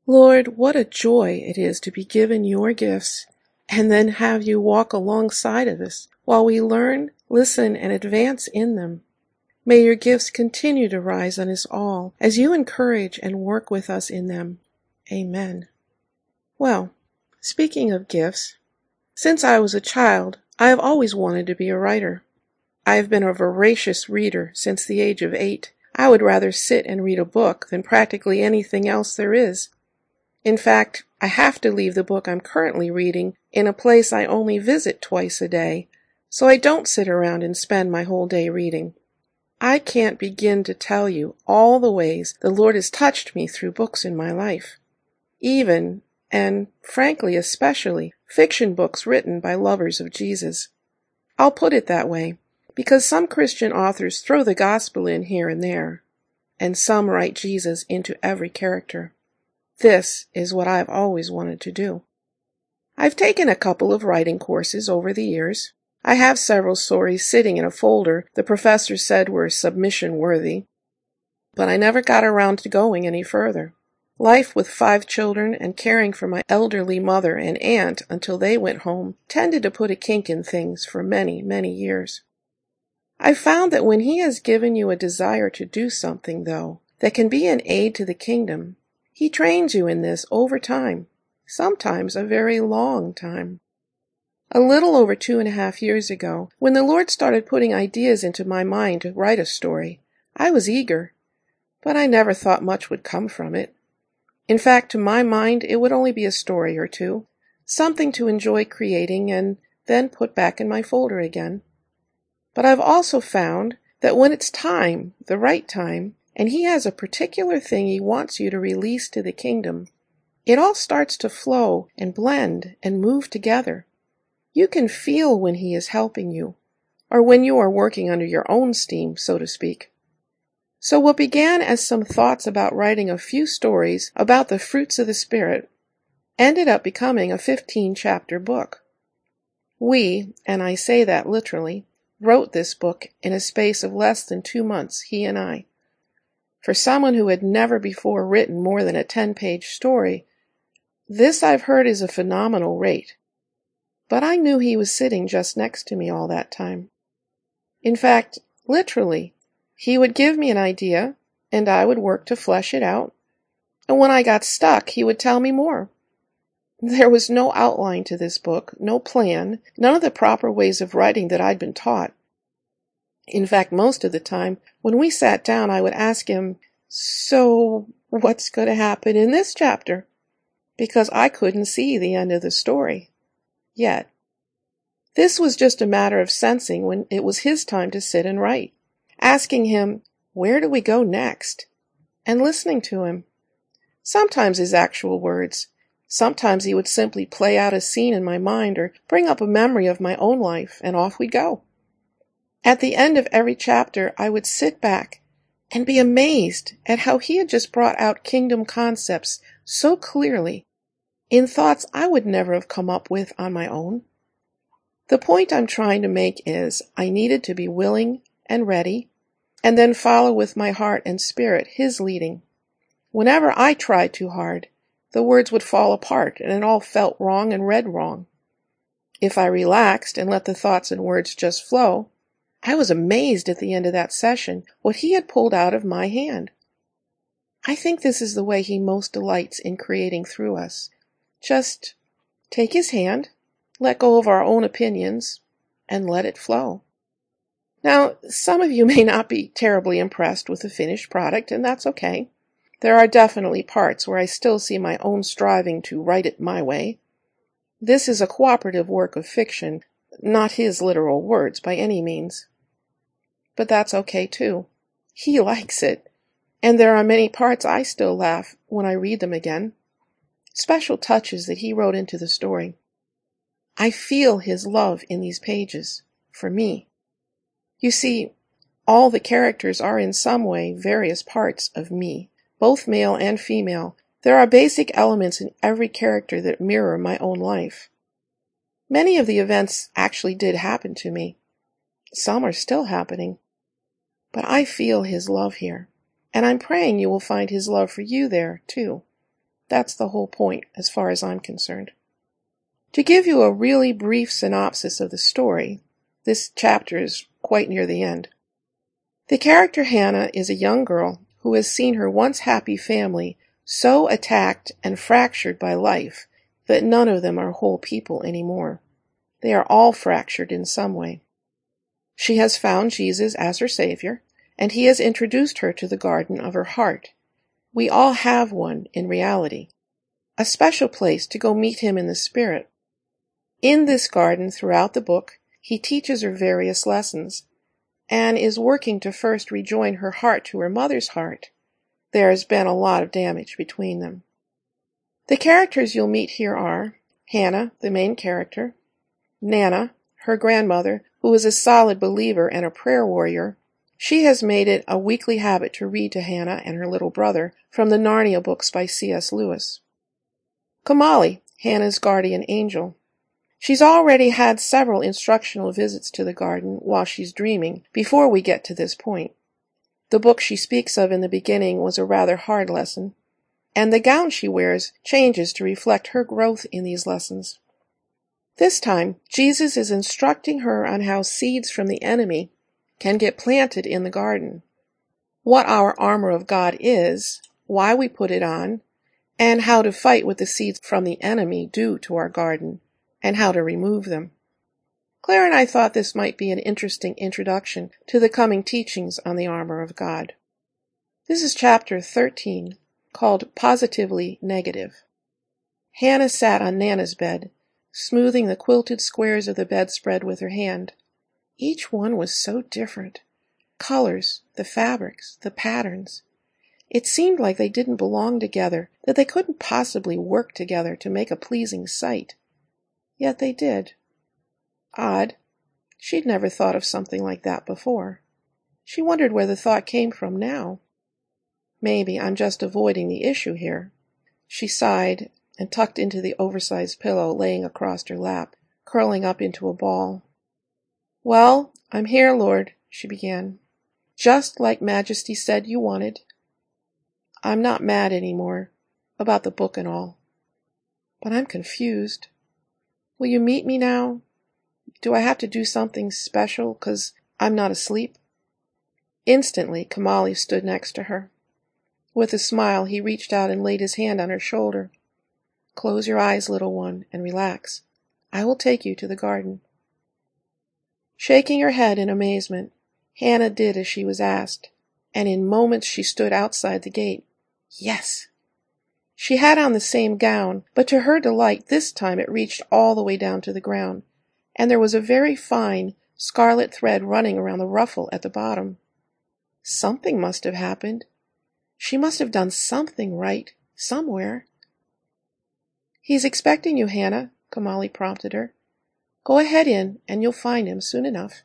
Lord, what a joy it is to be given your gifts and then have you walk alongside of us while we learn, listen, and advance in them. May your gifts continue to rise on us all as you encourage and work with us in them. Amen. Well, speaking of gifts, since I was a child, I have always wanted to be a writer. I have been a voracious reader since the age of 8. I would rather sit and read a book than practically anything else there is. In fact, I have to leave the book I'm currently reading in a place I only visit twice a day, so I don't sit around and spend my whole day reading. I can't begin to tell you all the ways the Lord has touched me through books in my life. Even, and frankly especially, fiction books written by lovers of Jesus. I'll put it that way, because some Christian authors throw the gospel in here and there, and some write Jesus into every character. This is what I've always wanted to do. I've taken a couple of writing courses over the years. I have several stories sitting in a folder the professor said were submission worthy, but I never got around to going any further. Life with 5 children and caring for my elderly mother and aunt until they went home tended to put a kink in things for many, many years. I've found that when He has given you a desire to do something, though, that can be an aid to the kingdom, He trains you in this over time, sometimes a very long time. A little over 2.5 years ago, when the Lord started putting ideas into my mind to write a story, I was eager, but I never thought much would come from it. In fact, to my mind, it would only be a story or two, something to enjoy creating and then put back in my folder again. But I've also found that when it's time, the right time, and He has a particular thing He wants you to release to the kingdom, it all starts to flow and blend and move together. You can feel when He is helping you, or when you are working under your own steam, so to speak. So what began as some thoughts about writing a few stories about the fruits of the Spirit ended up becoming a 15-chapter book. We, and I say that literally, wrote this book in a space of less than 2 months, he and I. For someone who had never before written more than a 10-page story, this I've heard is a phenomenal rate. But I knew He was sitting just next to me all that time. In fact, literally, He would give me an idea, and I would work to flesh it out. And when I got stuck, He would tell me more. There was no outline to this book, no plan, none of the proper ways of writing that I'd been taught. In fact, most of the time, when we sat down, I would ask Him, "So, what's going to happen in this chapter?" Because I couldn't see the end of the story. Yet. This was just a matter of sensing when it was His time to sit and write, asking Him, "Where do we go next?" and listening to Him. Sometimes His actual words. Sometimes He would simply play out a scene in my mind or bring up a memory of my own life, and off we'd go. At the end of every chapter, I would sit back and be amazed at how He had just brought out kingdom concepts so clearly in thoughts I would never have come up with on my own. The point I'm trying to make is I needed to be willing and ready, and then follow with my heart and spirit His leading. Whenever I tried too hard, the words would fall apart and it all felt wrong and read wrong. If I relaxed and let the thoughts and words just flow, I was amazed at the end of that session what He had pulled out of my hand. I think this is the way He most delights in creating through us. Just take His hand, let go of our own opinions, and let it flow. Now, some of you may not be terribly impressed with the finished product, and that's okay. There are definitely parts where I still see my own striving to write it my way. This is a cooperative work of fiction, not His literal words by any means. But that's okay too. He likes it, and there are many parts I still laugh when I read them again. Special touches that He wrote into the story. I feel His love in these pages, for me. You see, all the characters are in some way various parts of me, both male and female. There are basic elements in every character that mirror my own life. Many of the events actually did happen to me. Some are still happening. But I feel His love here, and I'm praying you will find His love for you there, too. That's the whole point, as far as I'm concerned. To give you a really brief synopsis of the story, this chapter is quite near the end. The character Hannah is a young girl who has seen her once happy family so attacked and fractured by life that none of them are whole people anymore. They are all fractured in some way. She has found Jesus as her Savior, and he has introduced her to the garden of her heart. We all have one in reality, a special place to go meet him in the Spirit. In this garden throughout the book, he teaches her various lessons, and is working to first rejoin her heart to her mother's heart. There has been a lot of damage between them. The characters you'll meet here are Hannah, the main character, Nana, her grandmother, who is a solid believer and a prayer warrior. She has made it a weekly habit to read to Hannah and her little brother from the Narnia books by C.S. Lewis. Kamali, Hannah's guardian angel. She's already had several instructional visits to the garden while she's dreaming before we get to this point. The book she speaks of in the beginning was a rather hard lesson, and the gown she wears changes to reflect her growth in these lessons. This time, Jesus is instructing her on how seeds from the enemy can get planted in the garden, what our armor of God is, why we put it on, and how to fight what the seeds from the enemy do to our garden, and how to remove them. Claire and I thought this might be an interesting introduction to the coming teachings on the armor of God. This is chapter 13, called Positively Negative. Hannah sat on Nana's bed, smoothing the quilted squares of the bedspread with her hand. Each one was so different. Colors, the fabrics, the patterns. It seemed like they didn't belong together, that they couldn't possibly work together to make a pleasing sight. Yet they did. Odd. She'd never thought of something like that before. She wondered where the thought came from now. Maybe I'm just avoiding the issue here. She sighed and tucked into the oversized pillow laying across her lap, curling up into a ball. "Well, I'm here, Lord," she began. "Just like Majesty said you wanted. I'm not mad anymore, about the book and all. But I'm confused. Will you meet me now? Do I have to do something special 'cause I'm not asleep?" Instantly, Kamali stood next to her. With a smile, he reached out and laid his hand on her shoulder. "Close your eyes, little one, and relax. I will take you to the garden." Shaking her head in amazement, Hannah did as she was asked, and in moments she stood outside the gate. Yes! She had on the same gown, but to her delight this time it reached all the way down to the ground, and there was a very fine scarlet thread running around the ruffle at the bottom. Something must have happened. She must have done something right, somewhere. "He's expecting you, Hannah," Kamali prompted her. "Go ahead in, and you'll find him soon enough."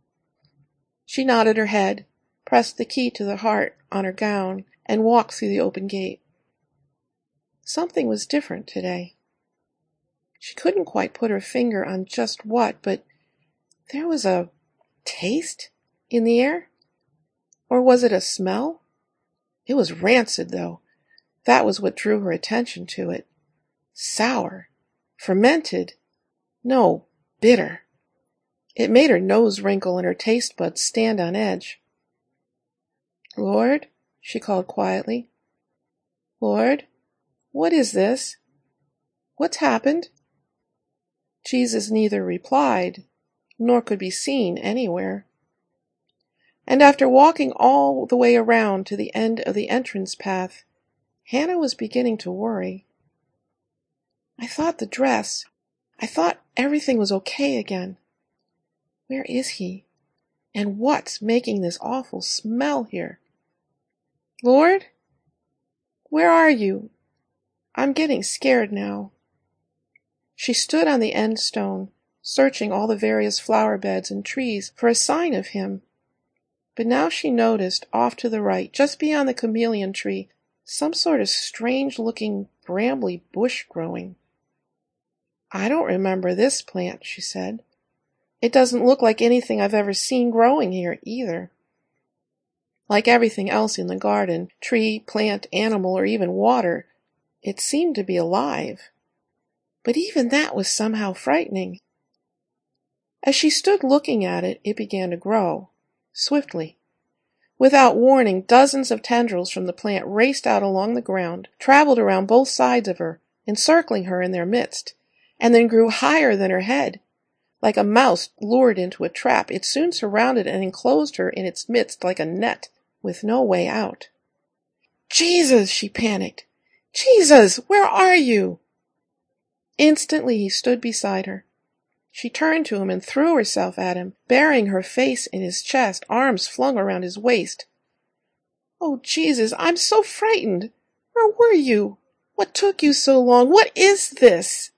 She nodded her head, pressed the key to the heart on her gown, and walked through the open gate. Something was different today. She couldn't quite put her finger on just what, but there was a taste in the air. Or was it a smell? It was rancid, though. That was what drew her attention to it. Sour. Fermented. No, bitter. It made her nose wrinkle and her taste buds stand on edge. "Lord," she called quietly. "Lord, what is this? What's happened?" Jesus neither replied, nor could be seen anywhere. And after walking all the way around to the end of the entrance path, Hannah was beginning to worry. I thought everything was okay again. Where is he? And what's making this awful smell here? Lord? Where are you? I'm getting scared now. She stood on the end stone, searching all the various flower beds and trees for a sign of him. But now she noticed, off to the right, just beyond the chameleon tree, some sort of strange-looking brambly bush growing. "I don't remember this plant," she said. "It doesn't look like anything I've ever seen growing here, either." Like everything else in the garden, tree, plant, animal, or even water, It seemed to be alive, but even that was somehow frightening. As she stood looking at it, it began to grow, swiftly. Without warning, dozens of tendrils from the plant raced out along the ground, traveled around both sides of her, encircling her in their midst, and then grew higher than her head. Like a mouse lured into a trap, it soon surrounded and enclosed her in its midst like a net, with no way out. "Jesus!" she panicked. "Jesus! Where are you?" Instantly he stood beside her. She turned to him and threw herself at him, burying her face in his chest, arms flung around his waist. "Oh, Jesus, I'm so frightened! Where were you? What took you so long? What is this?"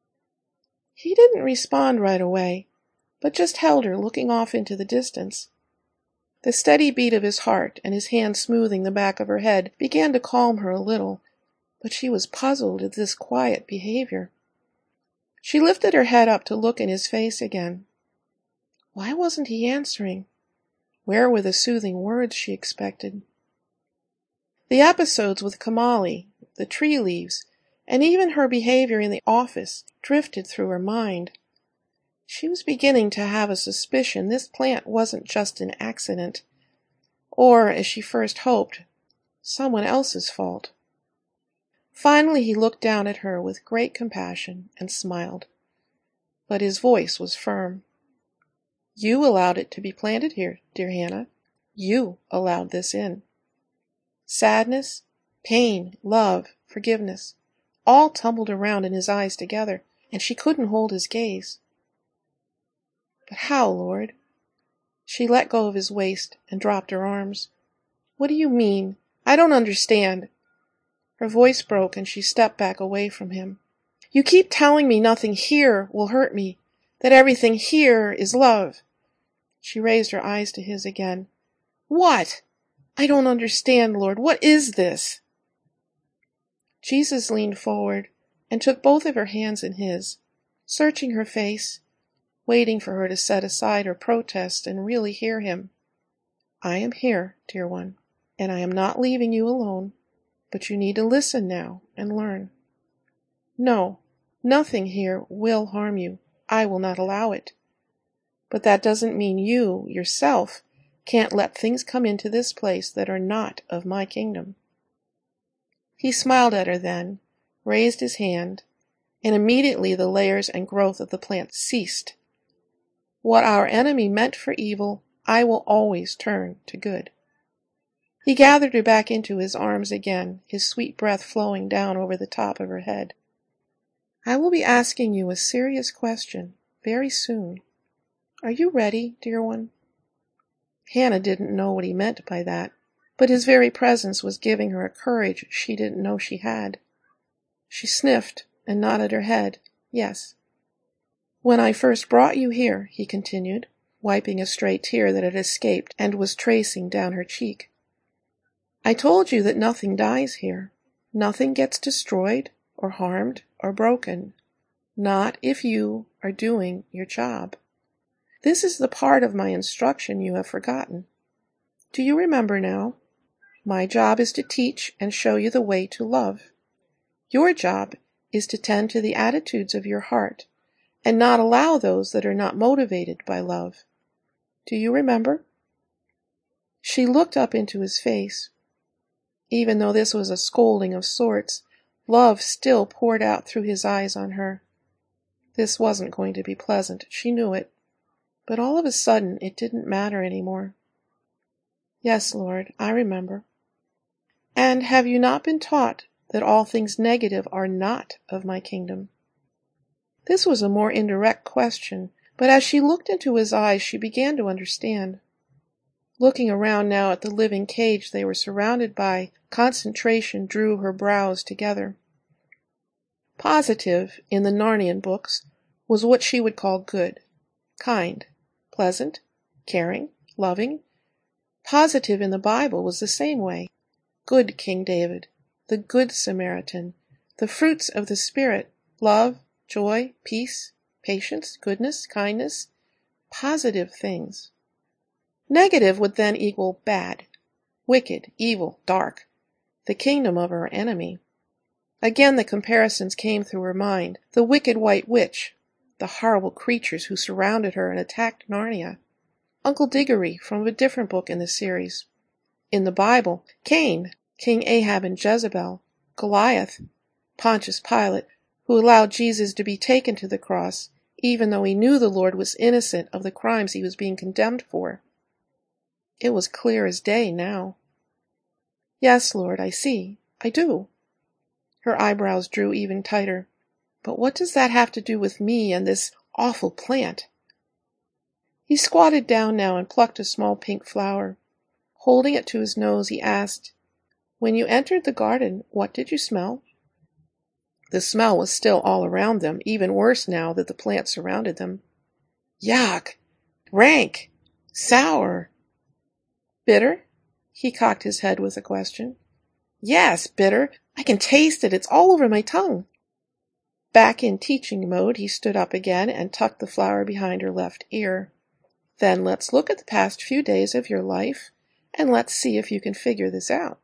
He didn't respond right away, but just held her, looking off into the distance. The steady beat of his heart and his hand smoothing the back of her head began to calm her a little, but she was puzzled at this quiet behavior. She lifted her head up to look in his face again. Why wasn't he answering? Where were the soothing words she expected? The episodes with Kamali, the tree leaves, and even her behavior in the office drifted through her mind. She was beginning to have a suspicion this plant wasn't just an accident, or, as she first hoped, someone else's fault. Finally he looked down at her with great compassion and smiled, but his voice was firm. "You allowed it to be planted here, dear Hannah. You allowed this in." Sadness, pain, love, forgiveness, all tumbled around in his eyes together, and she couldn't hold his gaze. "But how, Lord?" She let go of his waist and dropped her arms. "What do you mean? I don't understand." Her voice broke and she stepped back away from him. "You keep telling me nothing here will hurt me, that everything here is love." She raised her eyes to his again. "What? I don't understand, Lord. What is this?" Jesus leaned forward and took both of her hands in his, searching her face, waiting for her to set aside her protests and really hear him. "I am here, dear one, and I am not leaving you alone, but you need to listen now and learn. No, nothing here will harm you. I will not allow it. But that doesn't mean you, yourself, can't let things come into this place that are not of my kingdom." He smiled at her then, raised his hand, and immediately the layers and growth of the plant ceased. What our enemy meant for evil, I will always turn to good. He gathered her back into his arms again, his sweet breath flowing down over the top of her head. "I will be asking you a serious question very soon. Are you ready, dear one?" Hannah didn't know what he meant by that, but his very presence was giving her a courage she didn't know she had. She sniffed and nodded her head, yes. "When I first brought you here," he continued, wiping a stray tear that had escaped and was tracing down her cheek, "I told you that nothing dies here. Nothing gets destroyed or harmed or broken. Not if you are doing your job. This is the part of my instruction you have forgotten. Do you remember now? My job is to teach and show you the way to love. Your job is to tend to the attitudes of your heart and not allow those that are not motivated by love. Do you remember?" She looked up into his face. Even though this was a scolding of sorts, love still poured out through his eyes on her. This wasn't going to be pleasant, she knew it, but all of a sudden it didn't matter anymore. "Yes, Lord, I remember." "And have you not been taught that all things negative are not of my kingdom?" This was a more indirect question, but as she looked into his eyes she began to understand. Looking around now at the living cage they were surrounded by, concentration drew her brows together. Positive, in the Narnian books, was what she would call good, kind, pleasant, caring, loving. Positive in the Bible was the same way. Good King David, the good Samaritan, the fruits of the Spirit, love, joy, peace, patience, goodness, kindness, positive things. Negative would then equal bad, wicked, evil, dark, the kingdom of our enemy. Again the comparisons came through her mind. The wicked white witch, the horrible creatures who surrounded her and attacked Narnia. Uncle Diggory from a different book in the series. In the Bible, Cain, King Ahab and Jezebel, Goliath, Pontius Pilate, who allowed Jesus to be taken to the cross, even though he knew the Lord was innocent of the crimes he was being condemned for. It was clear as day now. Yes, Lord, I see. I do. Her eyebrows drew even tighter. But what does that have to do with me and this awful plant? He squatted down now and plucked a small pink flower. Holding it to his nose, he asked, "When you entered the garden, what did you smell?" The smell was still all around them, even worse now that the plant surrounded them. Yuck! Rank! Sour! Bitter? He cocked his head with a question. Yes, bitter. I can taste it. It's all over my tongue. Back in teaching mode, he stood up again and tucked the flower behind her left ear. Then let's look at the past few days of your life, and let's see if you can figure this out.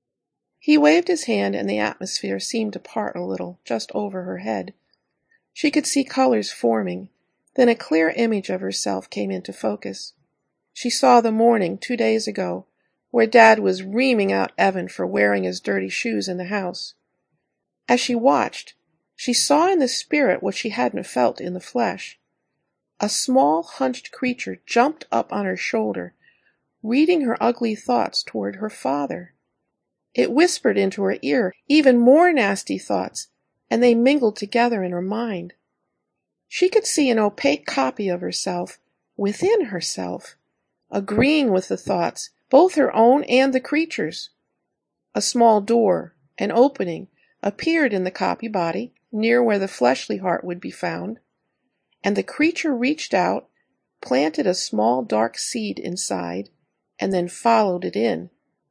He waved his hand, and the atmosphere seemed to part a little, just over her head. She could see colors forming. Then a clear image of herself came into focus. She saw the morning 2 days ago, where Dad was reaming out Evan for wearing his dirty shoes in the house. As she watched, she saw in the spirit what she hadn't felt in the flesh. A small, hunched creature jumped up on her shoulder, reading her ugly thoughts toward her father. It whispered into her ear even more nasty thoughts, and they mingled together in her mind. She could see an opaque copy of herself within herself, agreeing with the thoughts, both her own and the creature's. A small door, an opening, appeared in the copy body, near where the fleshly heart would be found, and the creature reached out, planted a small dark seed inside, and then followed it in.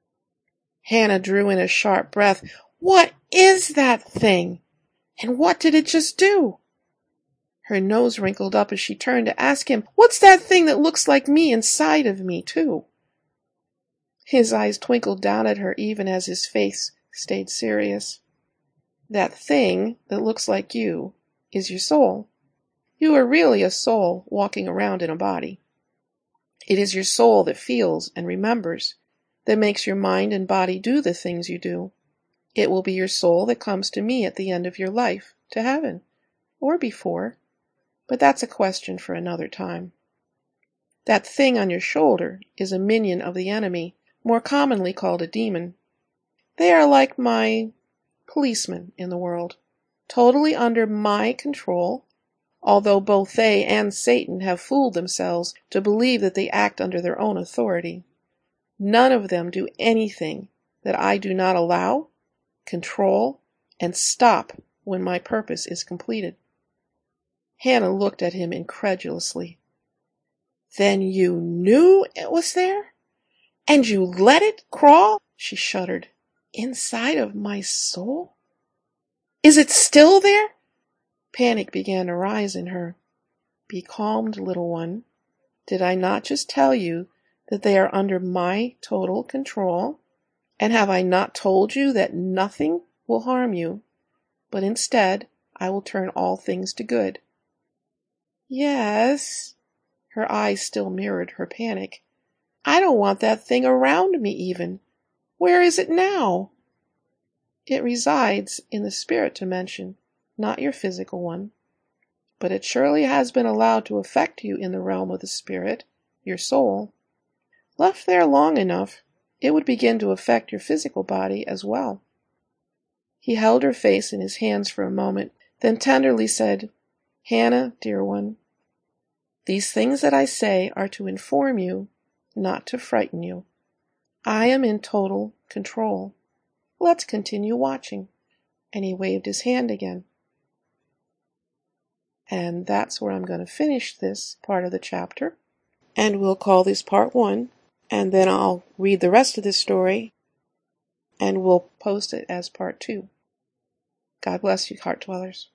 Hannah drew in a sharp breath. What is that thing? And what did it just do? Her nose wrinkled up as she turned to ask him, What's that thing that looks like me inside of me, too? His eyes twinkled down at her even as his face stayed serious. That thing that looks like you is your soul. You are really a soul walking around in a body. It is your soul that feels and remembers, that makes your mind and body do the things you do. It will be your soul that comes to me at the end of your life, to heaven, or before, but that's a question for another time. That thing on your shoulder is a minion of the enemy, more commonly called a demon. They are like my policemen in the world, totally under my control, although both they and Satan have fooled themselves to believe that they act under their own authority. None of them do anything that I do not allow, control, and stop when my purpose is completed. Hannah looked at him incredulously. Then you knew it was there? And you let it crawl? She shuddered. Inside of my soul? Is it still there? Panic began to rise in her. Be calmed, little one. Did I not just tell you that they are under my total control? And have I not told you that nothing will harm you, but instead I will turn all things to good? Yes. Her eyes still mirrored her panic. I don't want that thing around me even. Where is it now? It resides in the spirit dimension, not your physical one. But it surely has been allowed to affect you in the realm of the spirit, your soul. Left there long enough, it would begin to affect your physical body as well. He held her face in his hands for a moment, then tenderly said, Hannah, dear one, these things that I say are to inform you, not to frighten you. I am in total control. Let's continue watching. And he waved his hand again. And that's where I'm going to finish this part of the chapter. And we'll call this part 1. And then I'll read the rest of the story. And we'll post it as part 2. God bless you, Heart Dwellers.